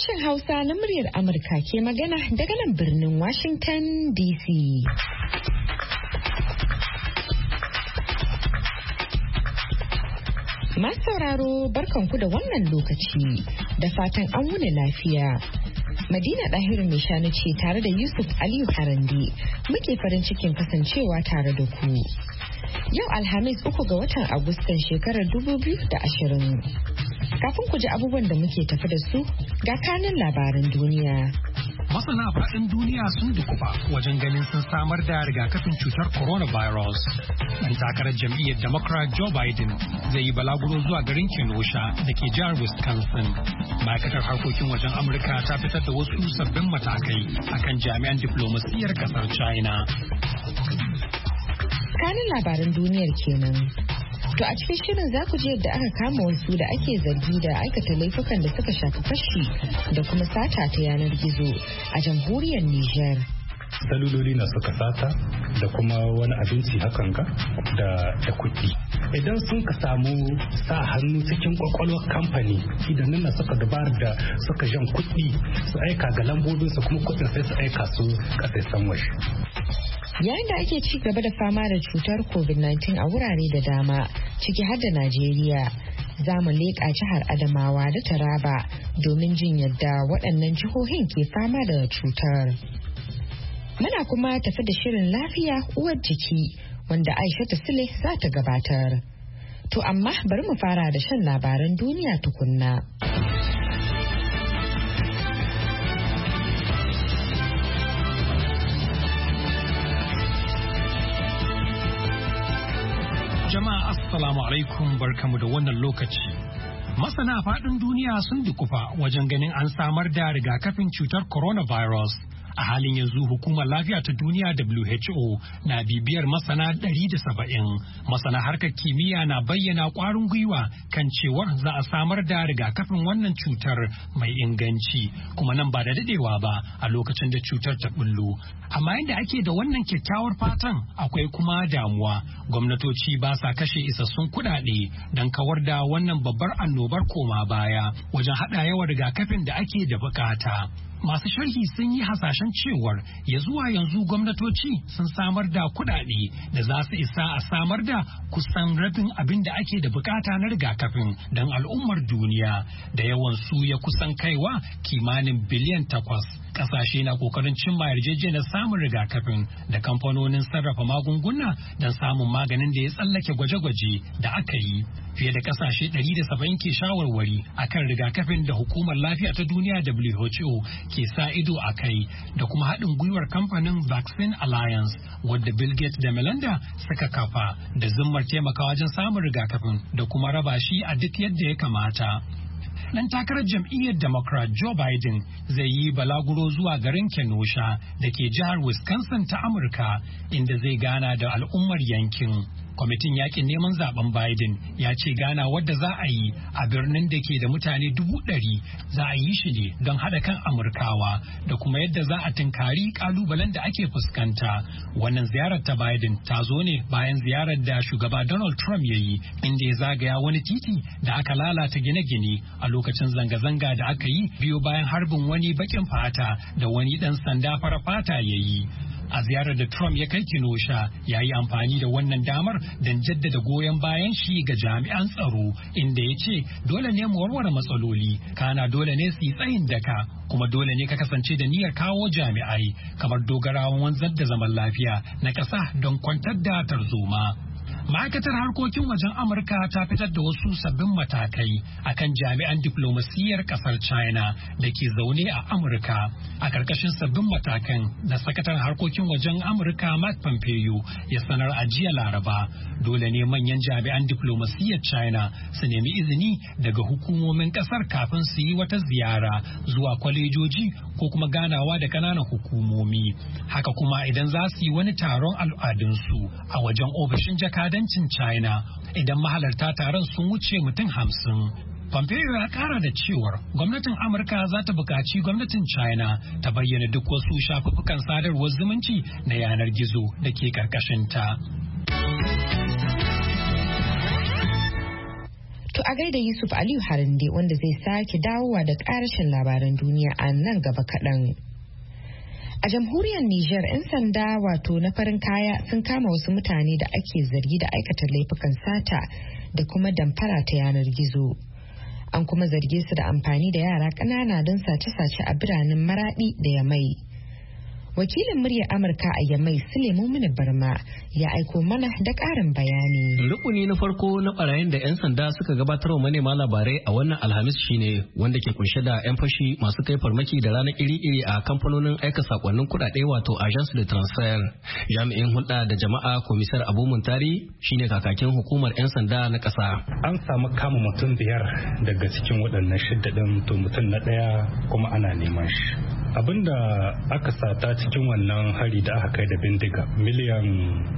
Sashen Hausa na muryar Amurka ke magana daga nan birnin Washington DC. Masu sauraro barkanku da wannan lokaci da fatan an wuni lafiya. Madina Dahiru mai shanu ce tare da Yusuf Aliyu Harande muke farin cikin kasancewa tare da ku. Yau Alhamis 3 ga watan Agustan shekarar 2020. Kafin ku ji abubuwan da muke tafi da su ga kanin labaran duniya. Masana faɗin duniya sun dukufa wajen ganin sun samar da rigakafin cutar coronavirus. Ɗan takarar jam'iyyar Democrat Joe Biden zai yi balaguro zuwa garin Kenosha da ke jihar Wisconsin. Ma'aikatar harkokin wajen Amurka ta fitar da wasu sabbin matakai akan jami'an diflomasiyyar ƙasar China. Kanin labaran duniyar kenan. To a cikin shirin za ku ji yadda aka kama wasu da ake zargi da aikata laifukan da suka shafi fashi da kuma sata ta yanar gizo a jamhuriyar Nijar. Saluloli na suka sata da kuma wani abinci hakan ga da kuɗi. Idan sun ka samu sa hannu cikin kwakwalwar kamfani idan nuna suka dubar da suka jan kuɗi su aika ga lambobinsu kuma kuɗin sai su aika su ƙasashen waje. Yayin da ake ci gaba da fama da cutar COVID-19 a wurare da dama ciki har da Najeriya, za mu leƙa jihar Adamawa da Taraba domin jin yadda waɗannan jihohin ke fama da cutar. Muna kuma tafi da shirin lafiya uwar jiki wanda Aisha Sule za ta gabatar. To amma bari mu fara da shan labaran duniya tukunna. Jama'a assalamu alaikum barkamu da wannan lokaci. Masana faɗin duniya sun dukufa wajen ganin an samar da rigakafin cutar coronavirus. A halin yanzu hukumar lafiya ta duniya WHO na bibiyar masana 170. Masana harkar kimiyya na bayyana ƙwarin gwiwa kan cewar za a samar da rigakafin wannan cutar mai inganci kuma nan ba da dadewa ba a lokacin da cutar ta bullo. Amma yadda ake da wannan kyakkyawar fatan akwai kuma damuwa. Gwamnatoci ba sa kashe isassun kuɗaɗe don kawar da wannan babbar annobar koma baya wajen haɗa yawan rigakafin da ake da bukata. Masu sharhi sun yi hasashen cewar ya zuwa yanzu gwamnatoci sun samar da kuɗaɗe da za su isa a samar da kusan rabin abin da ake da bukata na rigakafin don al'ummar duniya da yawan su ya kusan kaiwa kimanin biliyan 8. Ƙasashe na ƙoƙarin cimma yarjejeniyar samun rigakafin da kamfanonin sarrafa magunguna don samun maganin da ya tsallake gwaje-gwaje da aka yi. Fiye da ƙasashe 170 ke shawarwari akan rigakafin da hukumar lafiya ta duniya WHO ke sa ido a kai da kuma haɗin gwiwar kamfanin Vaccine Alliance wadda Bill Gates da Melinda suka kafa da zimmar taimakawa wajen samun rigakafin da kuma raba shi a duk yadda ya kamata. Dan takarar jam'iyyar Democrat Joe Biden zai yi balaguro zuwa garin Kenosha da ke jihar Wisconsin ta Amurka inda zai gana da al'ummar yankin. Kwamitin yakin neman zaben Biden ya ce gana wadda za a yi a birnin da ke da mutane 100,000 za a yi shi ne don haɗa kan Amurkawa da kuma yadda za a tunkari kalubalen da ake fuskanta. Wannan ziyarar ta Biden ta zo ne bayan ziyarar da shugaba Donald Trump ya yi inda ya zagaya wani titi da aka lalata gine-gine a lokacin zanga-zanga da aka yi biyo bayan harbin wani bakin fata da wani ɗan sanda fara fata ya yi. A ziyarar da Trump ya kai Kenosha ya yi amfani da wannan damar don jaddada goyon bayan shi ga jami'an tsaro inda ya ce dole ne mu warware matsaloli kana dole ne su yi tsayin daka kuma dole ne ka kasance da niyyar kawo jami'ai kamar dogarawan wanzar da zaman lafiya na ƙasa don kwantar da tarzoma. Ma'aikatar harkokin wajen Amurka ta fitar da wasu sabbin matakai akan jami'an diflomasiyyar kasar China da ke zaune a Amurka. A ƙarƙashin sabbin matakan da sakataren harkokin wajen Amurka Mike Pompeo ya sanar a jiya Laraba, dole ne manyan jami'an diflomasiyyar China su nemi izini daga hukumomin ƙasar kafin su yi wata ziyara zuwa kwalejoji ko kuma ganawa da ƙananan hukumomi. Haka kuma idan za su yi wani taron al'adunsu a wajen ofishin jakadancin China idan mahalarta taron sun wuce mutum 50. Pompeo ya kara da cewar gwamnatin Amurka za ta buƙaci gwamnatin China ta bayyana duk wasu shafuffukan sadarwar zumunci na yanar gizo da ke ƙarƙashinta. To a gaida Yusuf Aliyu Harande wanda zai sake dawowa da ƙarashin labaran duniya a nan gaba kaɗan. A jamhuriyar Nijar 'yan sanda wato na farin kaya sun kama wasu mutane da ake zargi da aikata laifukan sata da kuma damfara ta yanar gizo. An kuma zarge su da amfani da yara ƙanana don sace-sace a biranen Maraɗi da Yamai. Wakilin muryar Amurka a Yamai Suleiman Mini Barma ya aiko mana da ƙarin bayani. Rukuni na farko na barayin da 'yan sanda suka gabatar wa manema labarai a wannan Alhamis shine wanda ke kunshe da 'yan fashi masu kai farmaki da ranar iri-iri a kamfanonin aika sakonnin kuɗaɗe wato agence de transfer. Jami'in hulɗa da jama'a komisar Abu Muntari shine kakakin hukumar 'yan sanda na ƙasa. An samu kama mutum 5 daga cikin waɗannan 6 ɗin, to mutum na ɗaya kuma ana neman shi. Abinda aka sata cikin wannan hari da aka kai da bindiga miliyan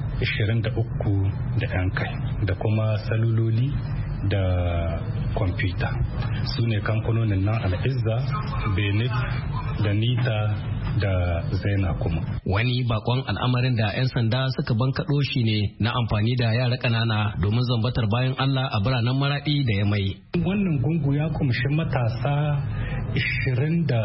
23 da 'yan kai da kuma saluloli da kwamfuta su ne kamfanonin nan Al'izza, Benif da Nita da Zaina kuma. Wani bakon al'amarin da 'yan sanda suka bankaɗo shi ne na amfani da yara ƙanana domin zambatar bayan Allah a biranen Maraɗi da Yamai. Wannan gungu ya kumshi matasa 23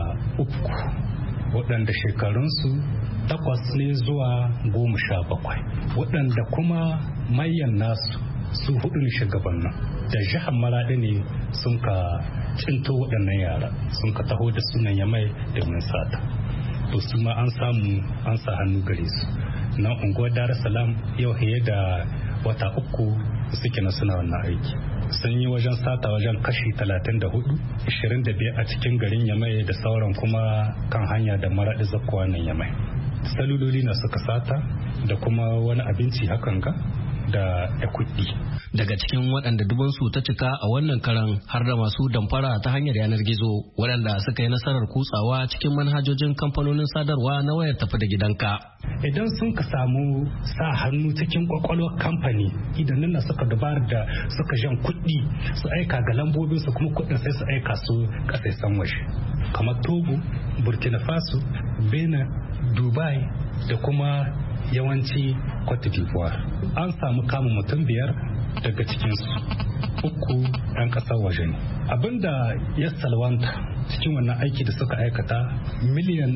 waɗanda shekarunsu 8 ne zuwa 17 waɗanda kuma mayan nasu su 4 ne shugabannin da jihar Maraɗi ne sun ka cinto waɗannan yara sun ka taho da sunan Yamai domin sata. To su ma an samu an sa hannu gare su na unguwar Dar es Salaam yau fiye da wata 3 suke na suna wannan aiki. Sun yi wajen sata wajen kashi 34, 25 a cikin garin Yamai da sauran kuma kan hanya da Maraɗi zakkuwa nan Yamai. Saluloli na suka sata da kuma wani abinci hakan ga da kuɗi. Daga cikin waɗanda dubansu ta cika a wannan karan har da masu damfara ta hanyar yanar gizo waɗanda suka yi nasarar kutsawa cikin manhajojin kamfanonin sadarwa na wayar tafi da gidanka. Idan sun ka samu sa hannu cikin kwakwalwar kamfani idan nan suka dabar da suka jan kuɗi su aika ga lambobinsu kuma kuɗin sai su aika su ƙasashen waje kamar Togo, Burkina Faso, Benin, Dubai da kuma yawanci Cote d'Ivoire. An samu kama mutum 5 daga cikinsu 3 'yan ƙasar waje ne. Abinda ya salwanta cikin wannan aiki da suka aikata miliyan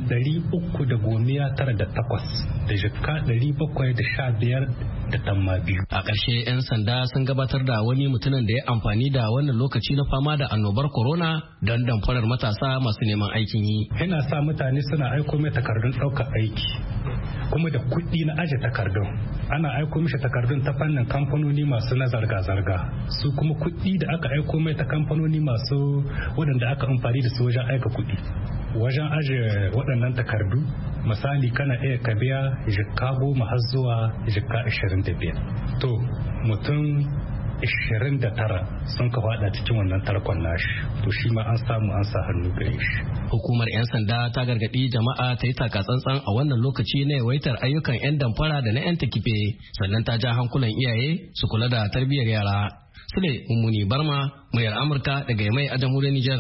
398 da jikka 715 da tamma biyu. A ƙarshe 'yan sanda sun gabatar da wani mutumin da ya amfani da wannan lokaci na fama da annobar corona don damfarar matasa masu neman aikin yi. Yana sa mutane suna aiko mai takardun ɗaukar aiki kuma da kuɗi na aje takardun. Ana aiko mishi takardun ta fannin kamfanoni masu na zarga-zarga, su kuma kuɗi da aka aiko mai ta kamfanoni masu waɗanda aka amfani da su wajen aika kuɗi. Wajen aje waɗannan takardu misali kana iya ka biya jikka 10 har zuwa jikka 25. To mutum 29 sun ka fada cikin wannan tarkon nashi, to shi ma an samu an sa hannu gare shi. Hukumar 'yan sanda ta gargadi jama'a ta yi takatsantsan a wannan lokaci na yawaitar ayyukan 'yan damfara da na 'yan takife, sannan ta ja hankulan iyaye su kula da tarbiyyar yara. Sule Mummuni Barma, muryar Amurka daga Yamai a jamhuriyar Nijar.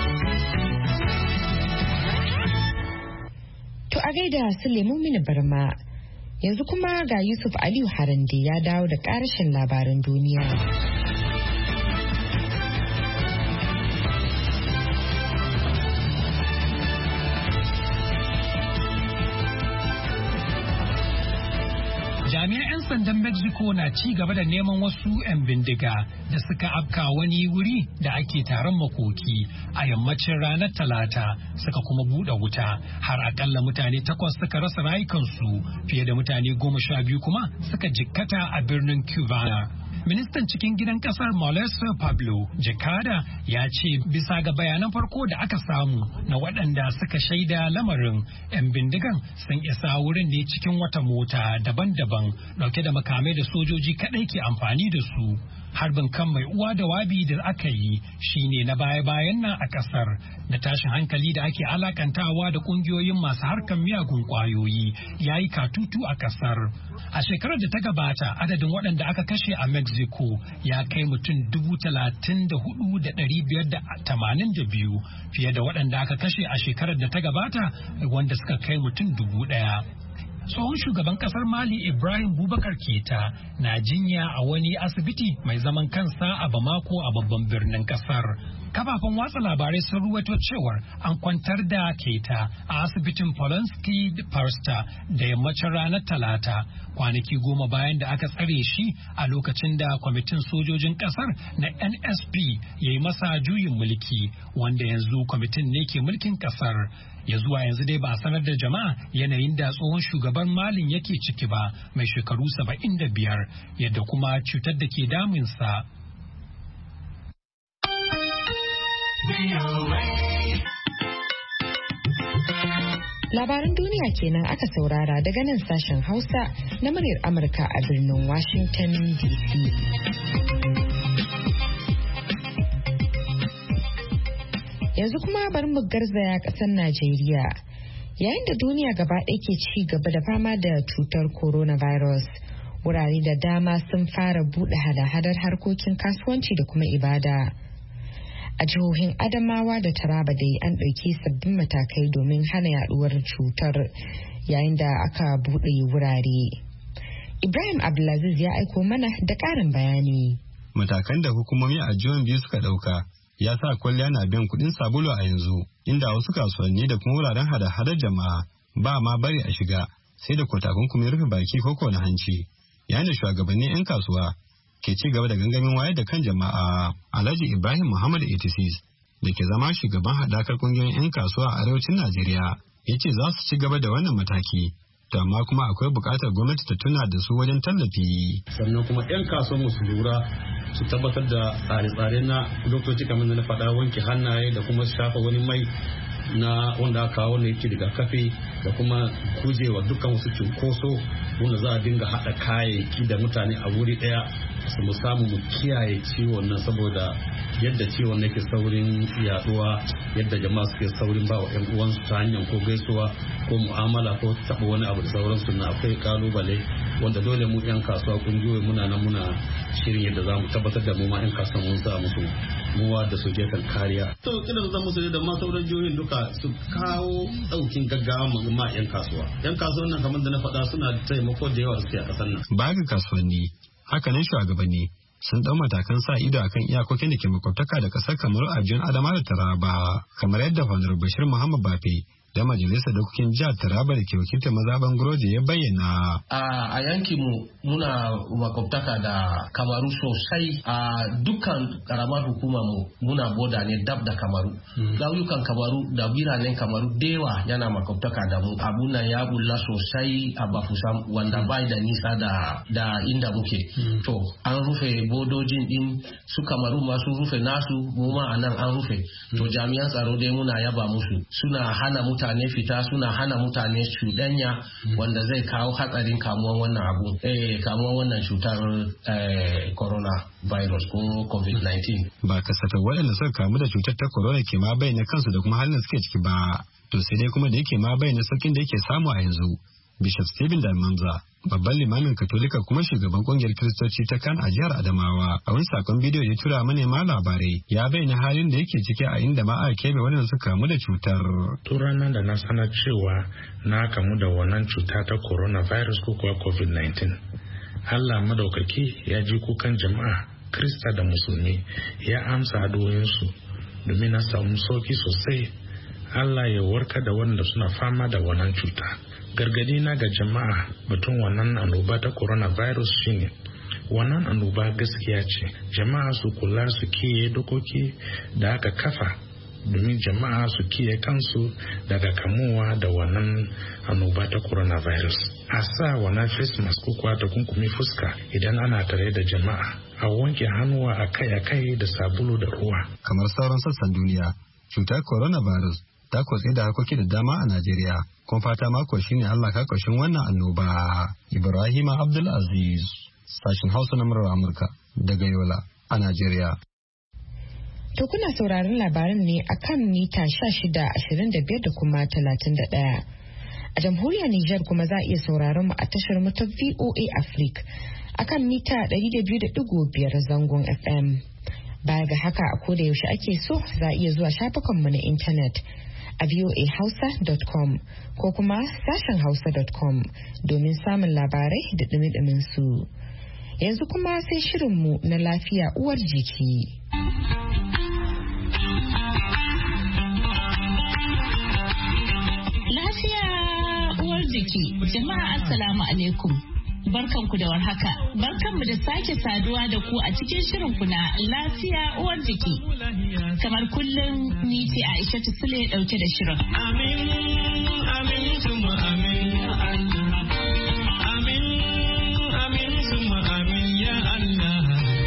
To a gaida Sule Mummuni Barma. Yanzu kuma ga Yusuf Aliyu Harande ya dawo da ƙarashin labaran duniya. Jami'an 'yan sandan Mexico na ci gaba da neman wasu 'yan bindiga da suka afka wani wuri da ake taron makoki a yammacin ranar Talata suka kuma buɗe wuta har akalla mutane 8 suka rasa rayukansu fiye da mutane 12 kuma suka jikkata a birnin Cubana. Ministan cikin gidan kasar Mauricio Pablo Jekada ya ce bisa ga bayanan farko da aka samu na waɗanda suka shaida lamarin 'yan bindigan sun isa wurin ne cikin wata mota daban-daban dauke da makamai da sojoji kaɗai ke amfani da su. Harbin kan mai uwa da wabi da aka yi shine na baya-bayan nan a kasar da tashin hankali da ake alakantawa da kungiyoyin masu harkar miyagun kwayoyi ya yi katutu a kasar. A shekarar da ta gabata adadin waɗanda aka kashe a Mexico ya kai mutum 34,582 fiye da waɗanda aka kashe a shekarar da ta gabata wanda suka kai mutum 1,000. tsohon shugaban kasar Mali Ibrahim Boubacar Keita na jinya a wani asibiti mai zaman kansa a Bamako a babban birnin kasar. Kafafen watsa labarai sun ruwaito cewar an kwantar da Keita a asibitin Polonsky Parsta da yammacin ranar Talata, kwanaki 10 bayan da aka tsare shi a lokacin da kwamitin sojojin kasar na NSP ya yi masa juyin mulki, wanda yanzu kwamitin ne ke mulkin kasar. Ya zuwa yanzu dai ba a sanar da jama'a yanayin da tsohon shugaban Malin yake ciki ba, mai shekaru 75, yadda kuma cutar da ke damunsa. Labaran duniya kenan aka saurara daga nan sashen Hausa na muryar Amurka a birnin Washington DC. Yanzu kuma bari mu garzaya ƙasar Najeriya. Yayin da duniya gaba ɗaya ke ci gaba da fama da cutar coronavirus, wurare da dama sun fara buɗe hada-hadar harkokin kasuwanci da kuma ibada. A jihohin Adamawa da Taraba dai an ɗauki sabbin matakai domin hana yaduwar cutar yayin da aka buɗe wurare. Ibrahim Abdulaziz ya aiko mana da ƙarin bayani. Matakan da hukumomi a jihohin biyu suka ɗauka ya sa kwalliya na biyan kuɗin sabulu a yanzu, inda wasu kasuwanni da kuma wuraren hada-hadar jama'a ba ma bari a shiga sai da takunkumin rufe baki ko na hanci. Yayin da shugabannin 'yan kasuwa ke ci gaba da gangamin wayar da kan jama'a. Alhaji Ibrahim Muhammad 86 da ke zama shugaban haɗakar ƙungiyoyin 'yan kasuwa a arewacin Najeriya ya ce za su ci gaba da wannan mataki, to amma kuma akwai buƙatar gwamnati ta tuna da su wajen tallafi. Sannan kuma 'yan kasuwa su lura su tabbatar da tsare-tsare na doktoci kamar da na faɗa, wanke hannaye da kuma shafa wani mai na wanda aka kawo ne yake rigakafi da kuma gujewa dukkan wasu cunkoso wanda za a dinga haɗa kayayyaki da mutane a wuri ɗaya su mu samu mu kiyaye ciwon nan, saboda yadda ciwon nake saurin yaduwa, yadda jama'a suke saurin ba wa 'yan uwansu ta hanyar ko gaisuwa ko mu'amala ko taɓa wani abu da sauransu, na akwai kalubale wanda dole mu 'yan kasuwa kungiyoyi muna nan muna shirin yadda za mu tabbatar da mu ma 'yan kasuwa mun sa musu muwa da su gefen kariya. To kina zan musu da ma sauran jihohin duka su kawo daukin gaggawa ma 'yan kasuwa. 'Yan kasuwan nan kamar da na faɗa suna taimako da yawa suke a ƙasar nan. Bayan kasuwanni, hakanan shugabanni sun ɗau matakan sa ido akan iyakokin da ke makwabtaka da ƙasar Kamaru a jihar Adamawa da Taraba, kamar yadda Honorable Bashir Muhammad Bafe da majalisar dokokin jihar Taraba da ke wakiltar mazaban Groje ya bayyana. A yankinmu muna makwabtaka da Kamaru sosai, a dukkan karamar hukumar mu muna boda ne dab da Kamaru. Gauyukan Kamaru da biranen Kamaru dewa yana makwabtaka da mu. Abun nan ya bulla sosai a Bafusam wanda bai da nisa da inda muke. To an rufe bodojin din su Kamaru ma sun rufe nasu, mu ma anan an rufe. To jami'an tsaro dai muna yaba musu, suna hana mutane fita, suna hana mutane cuɗanya wanda zai kawo hatsarin kamuwan wannan abu, kamuwan wannan cutar coronavirus ko COVID-19. Ba kasafai waɗanda suka kamu da cutar ta corona ke ma bayyana kansu da kuma halin da suke ciki ba, to sai dai kuma da yake ma bayyana saukin da yake samu a yanzu. Bishop Stephen Dalmanza, babban limamin Katolika kuma shugaban kungiyar Kiristoci ta kan a jihar Adamawa, a wani sakon bidiyo ya tura manema labarai ya bayyana halin da yake ciki a inda ma aka keɓe waɗanda suka kamu da cutar. Tun ranar da na sanar cewa na kamu da wannan cuta ta coronavirus ko kuwa COVID-19, Allah madaukaki ya ji kukan jama'a Krista da Musulmi, ya amsa addu'o'insu domin na samu sauki sosai. Allah ya warka da waɗanda suna fama da wannan cuta. Gargadi na ga jama'a batun wannan annoba ta coronavirus shine wannan annoba gaskiya ce, jama'a su kula su kiyaye dokoki da aka kafa domin jama'a su kiyaye kansu daga kamuwa da wannan annoba ta coronavirus. A sa wannan face mask ko kuwa takunkumi fuska idan ana tare da jama'a, a wanke hannuwa akai-akai da sabulu da ruwa. Kamar sauran sassan duniya, cutar coronavirus ta kotse da harkoki da dama a Najeriya, kuma fata mako shine Allah ka ƙarshen wannan annoba. Ibrahim Abdul Aziz, sashin Hausa na murar Amurka daga Yola a Najeriya. To kuna sauraron labarin ne akan mita 1625 da kuma 31. A jamhuriyar Nijar kuma za a iya sauraron mu a tashar mu ta VOA Africa akan mita 200.5 zangon FM. Baya ga haka a koda yaushe ake so za a iya zuwa shafukanmu na intanet a voahausa.com ko kuma sashen hausa.com domin samun labarai da ɗumi su. Yanzu kuma sai shirinmu na lafiya uwar jiki. Lafiya uwar jiki, jama'a assalamu alaikum. Barkanku da warhaka. Barkanmu da sake saduwa da ku a cikin shirinku na lafiya uwar jiki. Kamar kullum ni ce Aisha Sule dauke da shirin. Amin, amin, summa amin ya Allah. Amin, amin, summa amin ya Allah.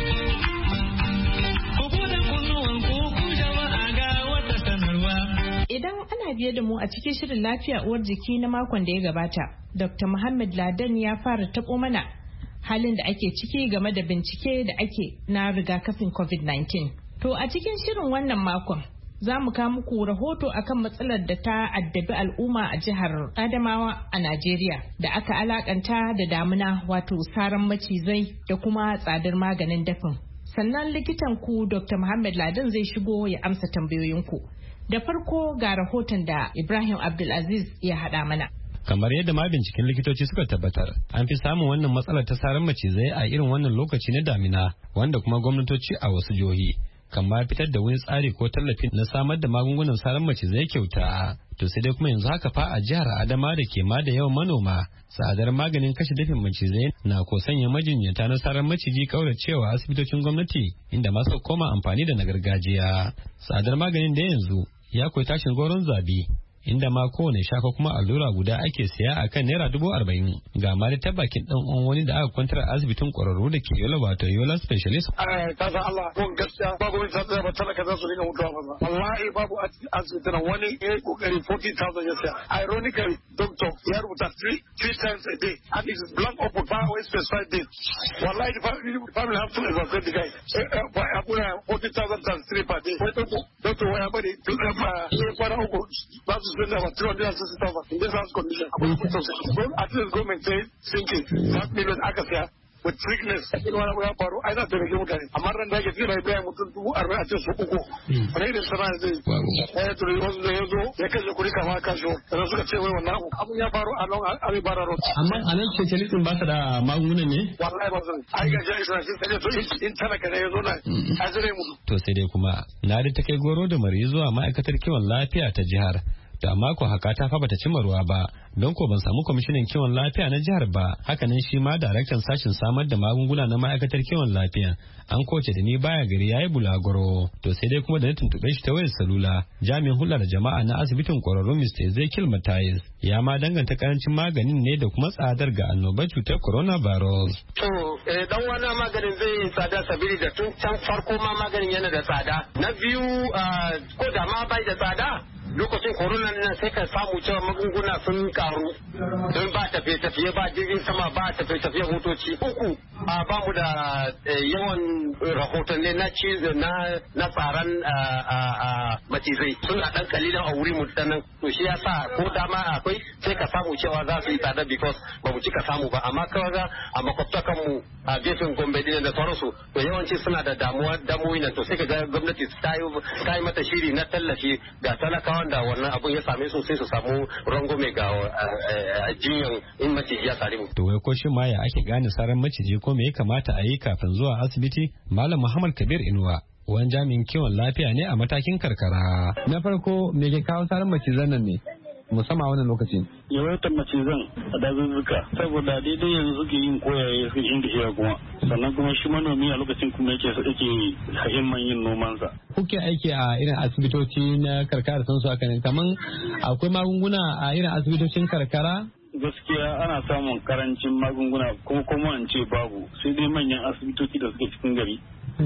Ku bude kunnuwan ku jama'a ga wata sanarwa. Idan ana biye da mu a cikin shirin lafiya uwar jiki na makon da ya gabata, Dr. Muhammad Ladan ya fara taɓo mana halin da ake ciki game da bincike da ake na rigakafin COVID-19. To a cikin shirin wannan makon za mu kawo muku rahoto akan matsalar da ta addabi al'umma a jihar Adamawa a Najeriya da aka alakanta da damuna wato saran macizai da kuma tsadar maganin dafin. Sannan likitan ku Dr. Muhammad Ladan zai shigo ya amsa tambayoyinku. Da farko ga rahoton da Ibrahim Abdulaziz ya haɗa mana. Kamar yadda ma binciken likitoci suka tabbatar, an fi samun wannan matsalar ta saran macizai a irin wannan lokaci na damina, wanda kuma gwamnatoci a wasu jihohi kan ma fitar da wani tsari ko tallafi na samar da magungunan saran macizai kyauta. To sai dai kuma yanzu haka fa a jihar Adama da ke ma da yawan manoma, tsadar maganin kashe dafin macizai na ko sanya majinyata na saran maciji kauracewa asibitocin gwamnati, inda masu koma amfani da na gargajiya. Tsadar maganin da yanzu ya koyi tashin goron zabi, inda ma kowane shaka kuma allura guda ake siya a kan naira 40,000. Ga ma da tabbakin dan uwan wani da aka kwantar a asibitin kwararru da ke Yola wato Yola Specialist. Ta san Allah ko gaskiya babu wani tsada ba talaka za su rika mutuwa ba. Wallahi babu asibitin wani ya kokari 40,000 ya siya. Ironically doctor ya rubuta 3 times a day and it is blank open for a specified day. Wallahi the family have to evacuate the guy. Abuna 40,000 times 3 per day. Doctor waya bari kwana uku ba su spend about 360,000 in this house condition. At least government say thinking that million aka siya with strictness in wani ya faru ai na taimake mutane amma ran da ake tsira ya mutum 40,000 a ce su uku wani irin sana'a zai turi wasu da ya zo ya kashe kuri kama kashe sannan suka ce wai wannan abun ya faru a nan abin bara road. Amma a nan specialistin ba su da magungunan ne? Wallahi ba su ai ga jami'in suna shi tsaye so in talaka ne ya zo na a zire mu. To sai dai kuma na da ta kai goro da mari zuwa ma'aikatar kiwon lafiya ta jihar. Da mako haka ta fa bata cimma ruwa ba, don ko ban samu kwamishinan kiwon lafiya na jihar ba. Hakanan shi ma daraktan sashin samar da magunguna na ma'aikatar kiwon lafiya an koce da ni baya gari yayi bulagoro. To sai dai kuma da na tuntube shi ta wayar salula, jami'in hulɗar da jama'a na asibitin kwararru Mr. Ezekiel Matthias ya ma danganta karancin maganin ne da kuma tsadar ga annobar cutar coronavirus. To dan wani maganin zai yi tsada sabili da tun can farko ma maganin yana da tsada. Na biyu ko da ma bai da tsada lokacin corona nan sai ka samu cewa magunguna sun karu don ba tafiye-tafiye ba jirgin sama ba tafiye-tafiye motoci. Uku ba mu da yawan rahotanni na tsaron macizai suna dan kalilan a wuri mu nan to shi yasa ko dama akwai sai ka samu cewa za su yi tsada because ba mu cika samu ba amma kawai a makwabtakan mu a gefen Gombe din da sauransu to yawanci suna da damuwoyi nan to sai ka ga gwamnati ta yi mata shiri na tallafi ga talakawa da wannan abun ya same su sai su samu rangwame ga jinyan in maciji ya sare mu. To wai ko shi ma ya ake gane saran maciji ko me ya kamata a yi kafin zuwa asibiti? Malam Muhammad Kabir Inuwa wani jami'in kiwon lafiya ne a matakin karkara. Na farko me ke kawo saran macizan nan ne? musamman wannan lokacin. Yawaitar macizan a dazuzzuka saboda daidai yanzu suke yin koyaye su inda iya kuma sannan kuma shi manomi a lokacin kuma yake himman yin nomansa. Kuke aiki a irin asibitoci na karkara sun su haka ne kaman akwai magunguna a irin asibitocin karkara? Gaskiya ana samun karancin magunguna kuma in ce babu sai dai manyan asibitoci da suke cikin gari.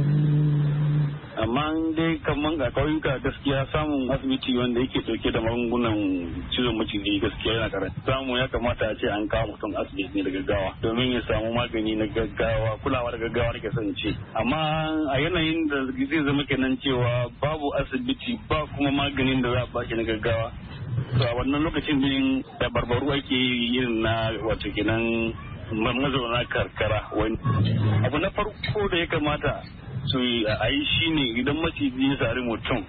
Amma dai kaman a kauyuka gaskiya samun asibiti wanda yake dauke da magungunan cizon maciji gaskiya yana karanci. Samu ya kamata a ce an kawo mutum asibiti ne da gaggawa domin ya samu magani na gaggawa kulawa da gaggawa nake son ce. Amma a yanayin da zai zama kenan cewa babu asibiti ba kuma maganin da za a baki na gaggawa. To a wannan lokacin din da barbaru ake yin na wato kenan mazauna karkara wani abu na farko da ya kamata so a yi shi ne idan maciji ya sari mutum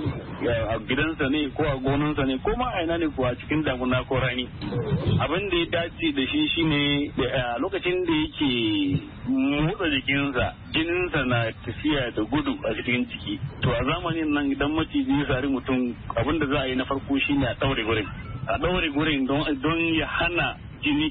a gidansa ne ko a gonansa ne ko ma a ina ne ko a cikin damuna ko rani abin da ya dace da shi shine lokacin da yake motsa jikinsa jininsa na tafiya da gudu a cikin ciki to a zamanin nan idan maciji ya sari mutum abin da za a yi na farko shine a ɗaure gurin don ya hana jini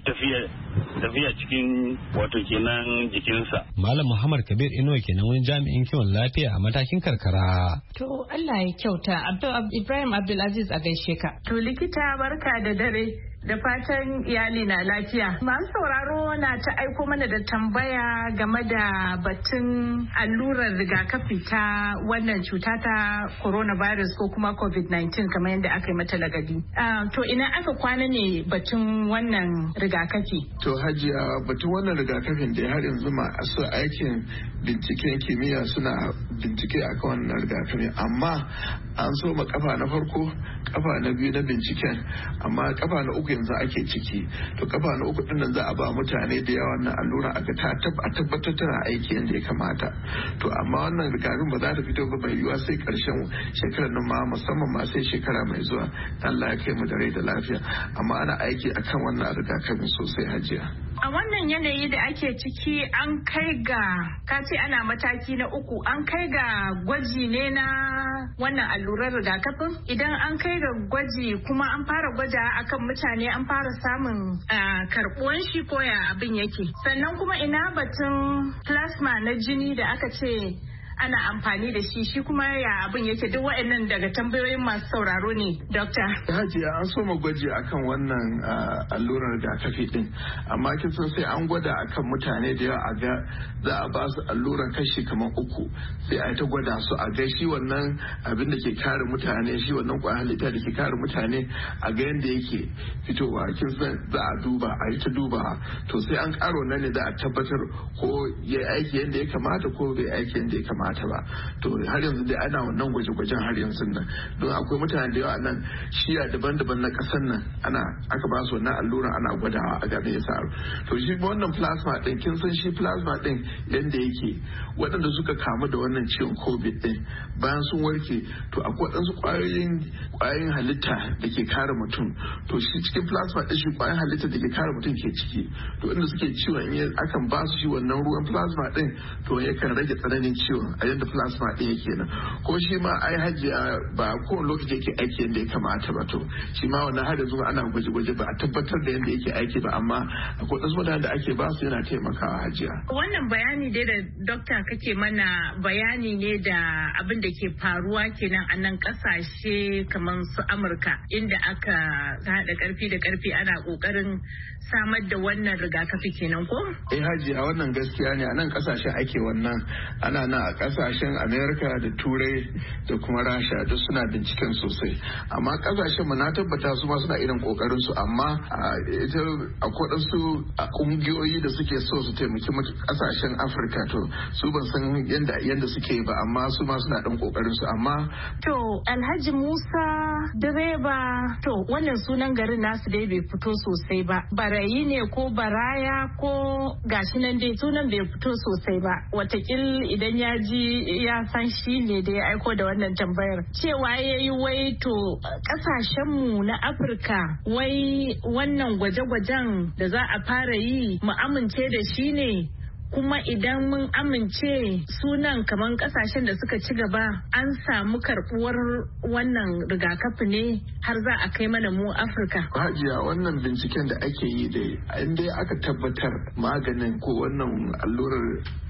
tafiya cikin wato kenan jikinsa. Malam Muhammad Kabir Inuwa kenan wani jami'in kiwon lafiya a matakin karkara. To Allah ya kyauta. Ibrahim Abdulaziz a gaishe ka. To likita barka da dare. Da fatan iyali na lafiya. Masu sauraro na ta aiko mana da tambaya game da batun allurar rigakafi ta wannan cuta ta coronavirus ko kuma COVID-19 kamar yadda aka yi mata lagadi. To ina aka kwana ne batun wannan rigakafi? To Hajiya batun wannan rigakafin da har yanzu masu aikin binciken kimiyya suna bincike akan wannan rigakafi amma an so ma kafa na farko, kafa na biyu na binciken amma kafa na uku yanzu ake ciki. To kafa na uku din nan za a ba mutane da yawa na allura a tabbatar tana aiki yadda ya kamata. To amma wannan rigakafin ba za ta fito ba mai yiwuwa sai karshen shekarar nan ma musamman ma sai shekara mai zuwa Allah ya kai mu da rai da lafiya amma ana aiki akan wannan rigakafin sosai Hajiya. A wannan yanayi da ake ciki an kai ga kace ana mataki na uku an kai ga gwaji ne na wannan allurar rigakafin idan an kai ga gwaji kuma an fara gwaja akan mutane an fara samun karbuwan shi koya abin yake sannan kuma ina batun plasma na jini da aka ce ana amfani da shi kuma ya abin yake duk waɗannan daga tambayoyin masu sauraro ne dokta. Hajiya an so mu gwaji akan wannan allurar rigakafi din amma kin san sai an gwada akan mutane da yawa a ga za a ba su alluran kashi kamar 3 sai a yi ta gwada su a ga shi wannan abin da ke kare mutane shi wannan kwayar halitta da ke kare mutane a ga yadda yake fitowa kin san za a duba a yi ta duba to sai an karo nan ne za a tabbatar ko ya aiki yadda ya kamata ko bai aiki yadda ya kamata ba to har yanzu dai ana wannan gwaje-gwajen har yanzu nan don akwai mutane da yawa nan shiya daban-daban na kasan nan aka ba su wannan allura ana gwadawa a game yasa to shi wannan plasma din kin san shi plasma din yanda yake waɗanda suka kamu da wannan ciwon covid din bayan sun warke to akwai waɗansu ƙwayoyin halitta da ke kare mutum to shi cikin plasma din shi ƙwayoyin halitta da ke kare mutum ke ciki to inda suke ciwon in akan ba su shi wannan ruwan plasma din to yakan rage tsananin ciwon a yadda plasma ɗin yake nan ko shi ma ai Hajiya ba kowane lokaci yake aiki yadda ya kamata ba to shi ma wannan har yanzu ana gwaje-gwaje ba a tabbatar da yadda yake aiki ba amma akwai wasu mutane da ake ba su yana taimakawa Hajiya. Wannan bayani dai da dokta kake mana bayani ne da abin da ke faruwa kenan a nan kasashe kamar su Amurka inda aka haɗa ƙarfi da ƙarfi ana ƙoƙarin samar da wannan rigakafi kenan ko? Hajiya wannan gaskiya ne a nan kasashen ake wannan ana nan a kasashen Amerika da Turai da kuma Rasha duk suna binciken sosai amma kasashen mu na tabbata su ma suna irin kokarin su amma ita akwai wasu kungiyoyi da suke so su taimaki kasashen Afirka to su ban san yanda suke ba amma su ma suna dan kokarin su amma to Alhaji Musa direba to wannan sunan garin nasu dai bai fito sosai ba barayi ne ko baraya ko gashi nan dai sunan bai fito sosai ba watakil idan ya ji ya san shi ne da ya aiko da wannan tambayar cewa ya yi wai to kasashenmu na Afirka wai wannan gwaje-gwajen da za a fara yi mu amince da shi ne kuma idan mun amince sunan kamar kasashen da suka ci gaba an samu karbuwar wannan rigakafi ne har za a kai mana mu Afirka. Hajiya wannan binciken da ake yi dai inda aka tabbatar maganin ko wannan allurar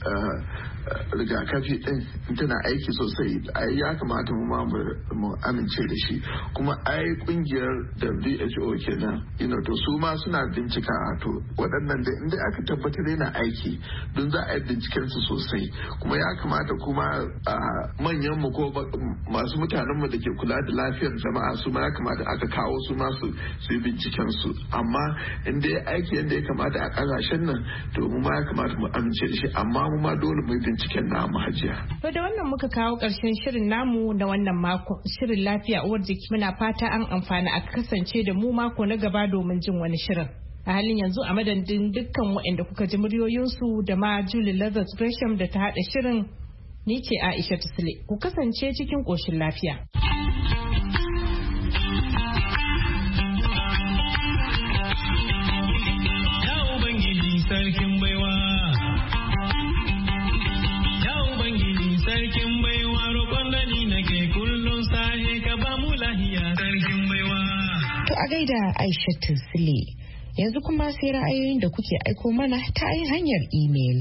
rigakafi din tana aiki sosai ya kamata mu amince da shi kuma ai kungiyar WHO kenan to su ma suna bincika to waɗannan da inda aka tabbatar yana aiki don za a yi binciken su sosai kuma ya kamata kuma manyan mu ko masu mutanen mu da ke kula da lafiyar jama'a su ma ya kamata aka kawo su ma su yi binciken su amma inda ya aiki yadda ya kamata a kasashen nan to mu ma ya kamata mu amince da shi amma mu ma dole mu yi binciken namu Hajiya. To da wannan muka kawo ƙarshen shirin namu da wannan mako shirin lafiya uwar jiki muna fata an amfana a kasance da mu mako na gaba domin jin wani shirin. A halin yanzu a madadin dukkan waɗanda kuka ji muryoyinsu da ma Julie Lazarus Gresham da ta haɗa shirin Ni ce Aisha Sule, ku kasance cikin ƙoshin lafiya. Ya Ubangiji sarkin baiwa. Ya Ubangiji sarkin baiwa, roƙon da ni nake kullum sahe ka ba mu lahiya sarkin baiwa. To a gaida Aisha Sule, yanzu kuma sai ra'ayoyin da kuke aiko mana ta hanyar imel.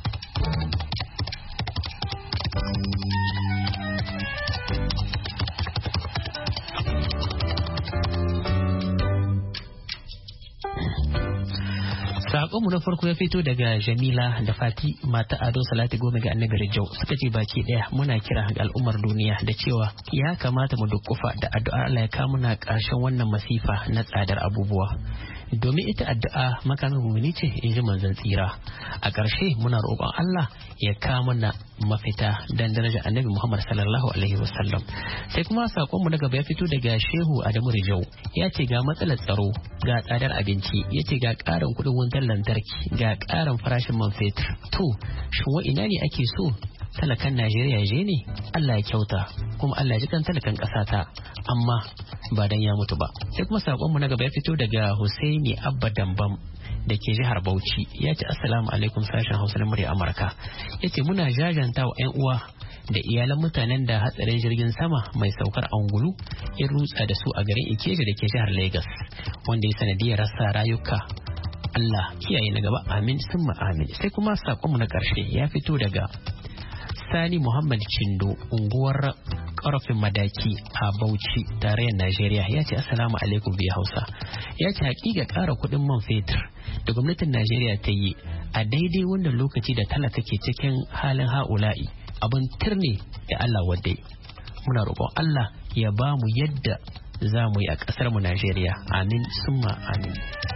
Sakonmu na farko ya fito daga Jamila da Fati mata Ado Salati Goma ga Annabi Rijau suka ce baki daya muna kira ga al'ummar duniya da cewa ya kamata mu dukkufa da addu'ar Allah ya kawo muna ƙarshen wannan masifa na tsadar abubuwa. Domin ita addu'a makamin mumini ce in ji manzon tsira. A ƙarshe muna roƙon Allah ya kawo mana mafita dan darajar Annabi Muhammad sallallahu alaihi wasallam. Sai kuma sakonmu na gaba ya fito daga Shehu Adamu Rijau ya ce ga matsalar tsaro, ga tsadar abinci, ya ce ga ƙarin kuɗin wutar lantarki, ga ƙarin farashin man fetur. To shin wa ina ne ake so talakan Najeriya je ne? Allah ya kyauta kuma Allah ya ji kan talakan ƙasata amma ba dan ya mutu ba. Sai kuma sakonmu na gaba ya fito daga Husaini Abba Dambam da ke jihar Bauchi ya ce assalamu alaikum sashen Hausa na murya Amurka. Ya ce muna jajanta wa 'yan uwa da iyalan mutanen da hatsarin jirgin sama mai saukar angulu ya rutsa da su a garin Ikeja da ke jihar Lagos wanda ya sanadiyar rasa rayuka. Allah kiyaye na gaba amin summa amin. Sai kuma sakonmu na ƙarshe ya fito daga Sani Muhammad Chindo unguwar Karofin Madaki a Bauchi tarayyar Najeriya ya ce assalamu alaikum biya Hausa. Ya ce hakika ƙara kuɗin man fetur da gwamnatin Najeriya ta yi a daidai wannan lokaci da talaka ke cikin halin ha'ula'i abin turne da Allah wadai. Muna roƙon Allah ya ba mu yadda za mu yi a ƙasar mu Najeriya amin summa amin.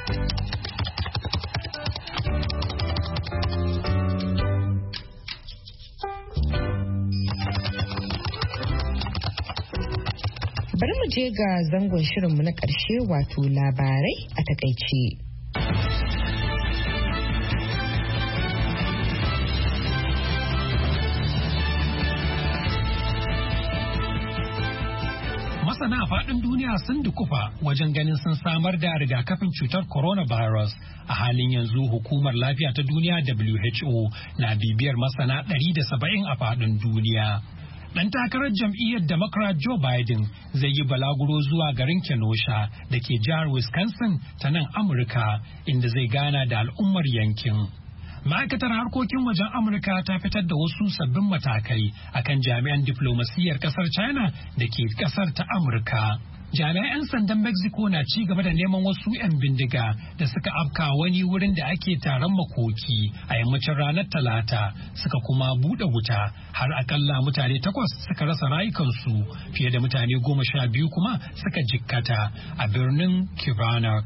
Bari mu je ga zangon shirinmu na ƙarshe wato labarai a takaice. Masana a faɗin duniya sun dukufa wajen ganin sun samar da rigakafin cutar coronavirus. A halin yanzu hukumar lafiya ta duniya WHO na bibiyar masana 170 a faɗin duniya. Ɗan takarar jam'iyyar Democrat Joe Biden zai yi balaguro zuwa garin Kenosha da ke jihar Wisconsin ta nan Amurka inda zai gana da al'ummar yankin. Ma'aikatar harkokin wajen Amurka ta fitar da wasu sabbin matakai akan jami'an diflomasiyyar ƙasar China da ke ƙasar ta Amurka. Jami'an 'yan sandan Mexico na ci gaba da neman wasu 'yan bindiga da suka afka wani wurin da ake taron makoki a yammacin ranar Talata suka kuma buɗe wuta har akalla mutane 8 suka rasa rayukansu fiye da mutane 12 kuma suka jikkata a birnin Kivana.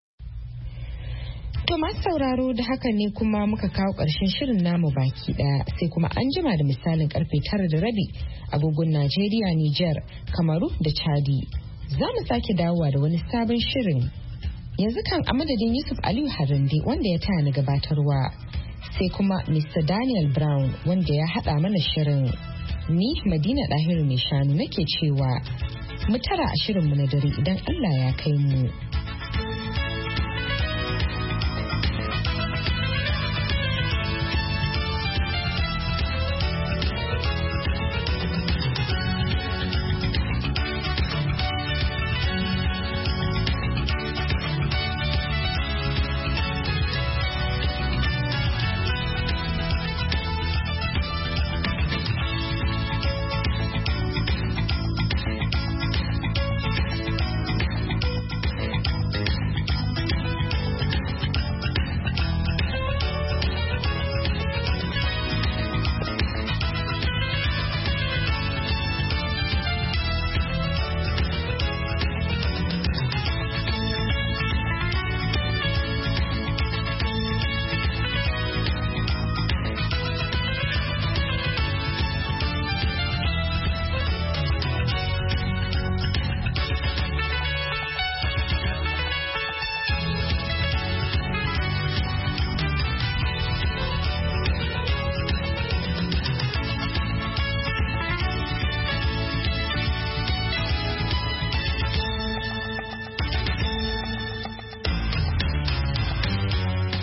To masu sauraro da haka ne kuma muka kawo ƙarshen shirin namu baki ɗaya sai kuma an jima da misalin karfe 9:30 agogon Najeriya, Nijar, Kamaru da Chadi. Za mu sake dawowa da wani sabon shirin. Yanzu kan a madadin Yusuf Aliyu Harande wanda ya taya ni gabatarwa sai kuma Mr. Daniel Brown wanda ya haɗa mana shirin. Ni Madina Ɗahiru mai shanu nake cewa mu tara a shirinmu na dare idan Allah ya kai mu.